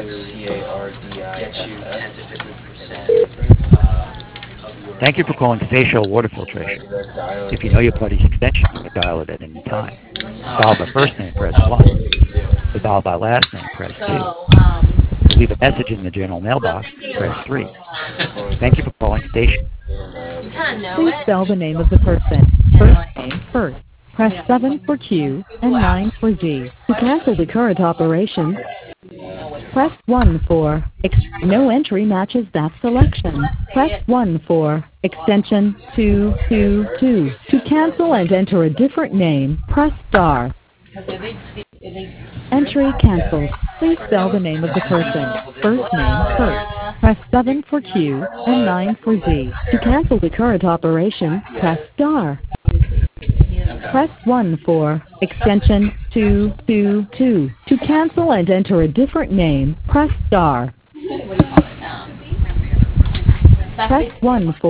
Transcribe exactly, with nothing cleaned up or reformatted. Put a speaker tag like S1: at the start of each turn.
S1: C A R D I
S2: get you
S1: F
S2: ten to
S1: F.
S2: fifteen percent uh, of your
S3: Thank you for calling Facial Water
S1: Should I
S3: Filtration.
S1: do that dial
S3: If you know your
S1: again?
S3: party's extension, you may dial it at any time. To dial by first name, press
S2: uh,
S3: one. To dial by last name, press two. To leave a message in the general mailbox, press three. Thank you for calling Station.
S4: Please spell the name of the person. First name first. Press seven for Q and nine for Z. To cancel the current operation, press one for ex- no entry matches that selection. Press one for extension two two two. To cancel and enter a different name, press star. Entry canceled. Please spell the name of the person. First name first. Press seven for Q and nine for Z. To cancel the current operation, press star. Press one for extension two two two. To cancel and enter a different name, press star. Press one for